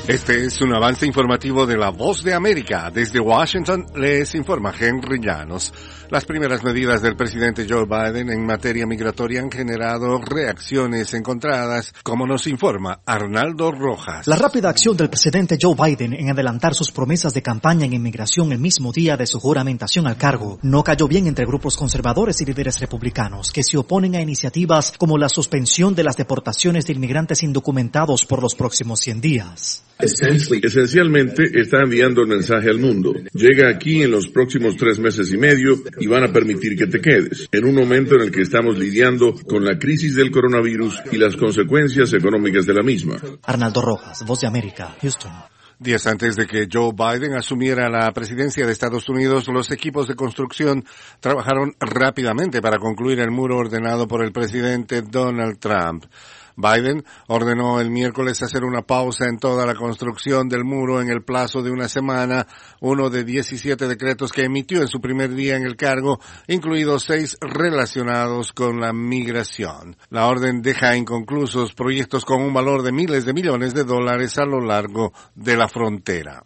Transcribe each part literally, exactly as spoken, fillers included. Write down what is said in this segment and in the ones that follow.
Este es un avance informativo de La Voz de América. Desde Washington les informa Henry Llanos. Las primeras medidas del presidente Joe Biden en materia migratoria han generado reacciones encontradas, como nos informa Arnaldo Rojas. La rápida acción del presidente Joe Biden en adelantar sus promesas de campaña en inmigración el mismo día de su juramentación al cargo no cayó bien entre grupos conservadores y líderes republicanos que se oponen a iniciativas como la suspensión de las deportaciones de inmigrantes indocumentados por los próximos cien días. Esencialmente está enviando el mensaje al mundo. Llega aquí en los próximos tres meses y medio y van a permitir que te quedes, en un momento en el que estamos lidiando con la crisis del coronavirus y las consecuencias económicas de la misma. Arnaldo Rojas, Voz de América, Houston. Días antes de que Joe Biden asumiera la presidencia de Estados Unidos, los equipos de construcción trabajaron rápidamente para concluir el muro ordenado por el presidente Donald Trump. Biden ordenó el miércoles hacer una pausa en toda la construcción del muro en el plazo de una semana, uno de diecisiete decretos que emitió en su primer día en el cargo, incluidos seis relacionados con la migración. La orden deja inconclusos proyectos con un valor de miles de millones de dólares a lo largo de la frontera.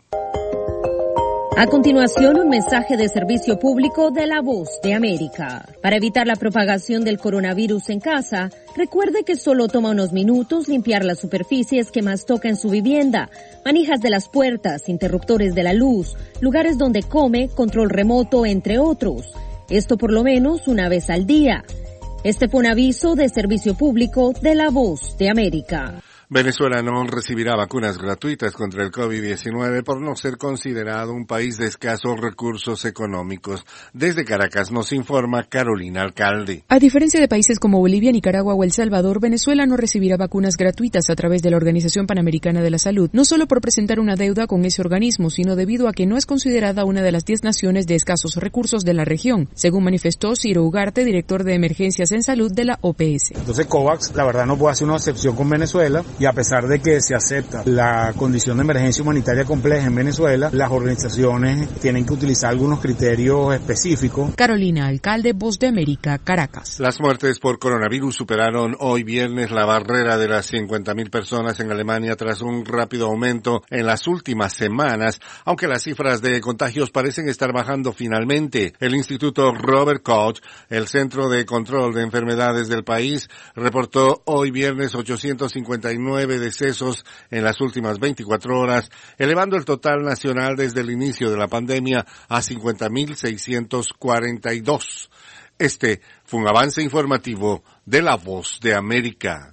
A continuación, un mensaje de servicio público de La Voz de América. Para evitar la propagación del coronavirus en casa, recuerde que solo toma unos minutos limpiar las superficies que más toca en su vivienda, manijas de las puertas, interruptores de la luz, lugares donde come, control remoto, entre otros. Esto por lo menos una vez al día. Este fue un aviso de servicio público de La Voz de América. Venezuela no recibirá vacunas gratuitas contra el COVID diecinueve por no ser considerado un país de escasos recursos económicos. Desde Caracas nos informa Carolina Alcalde. A diferencia de países como Bolivia, Nicaragua o El Salvador, Venezuela no recibirá vacunas gratuitas a través de la Organización Panamericana de la Salud, no solo por presentar una deuda con ese organismo, sino debido a que no es considerada una de las diez naciones de escasos recursos de la región, según manifestó Ciro Ugarte, director de Emergencias en Salud de la O P S. Entonces COVAX, la verdad, no puede hacer una excepción con Venezuela. Y a pesar de que se acepta la condición de emergencia humanitaria compleja en Venezuela, las organizaciones tienen que utilizar algunos criterios específicos. Carolina Alcalde, Voz de América, Caracas. Las muertes por coronavirus superaron hoy viernes la barrera de las cincuenta mil personas en Alemania tras un rápido aumento en las últimas semanas, aunque las cifras de contagios parecen estar bajando finalmente. El Instituto Robert Koch, el Centro de Control de Enfermedades del país, reportó hoy viernes ochocientos cincuenta y nueve decesos en las últimas veinticuatro horas, elevando el total nacional desde el inicio de la pandemia a cincuenta mil seiscientos cuarenta y dos. Este fue un avance informativo de La Voz de América.